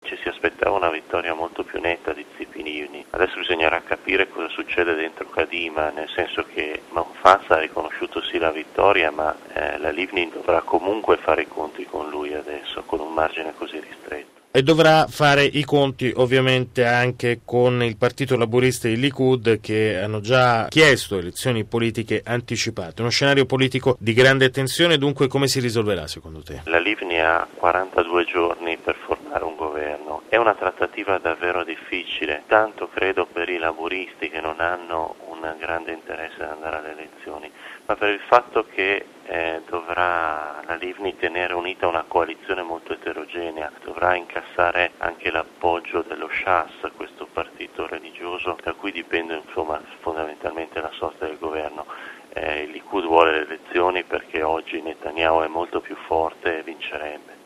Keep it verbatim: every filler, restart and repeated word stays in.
ci si aspettava una vittoria molto più netta di Tzipini. Adesso bisognerà capire cosa succede dentro Kadima, nel senso che Manfaz ha riconosciuto sì la vittoria, ma eh, la Livni dovrà comunque fare i conti con lui adesso, con un margine così ristretto. E dovrà fare i conti ovviamente anche con il Partito Laburista e il Likud, che hanno già chiesto elezioni politiche anticipate. Uno scenario politico di grande tensione, dunque come si risolverà secondo te? La Livni ha quarantadue giorni per formare un governo. È una trattativa davvero difficile, tanto credo per i laburisti che non hanno un grande interesse ad andare alle elezioni, ma per il fatto che eh, dovrà la Livni tenere unita una coalizione molto eterogenea, dovrà incassare anche l'appoggio dello Shas, questo partito religioso da cui dipende insomma fondamentalmente la sorte del governo. Eh, il Likud vuole le elezioni perché oggi Netanyahu è molto più forte e vincerebbe.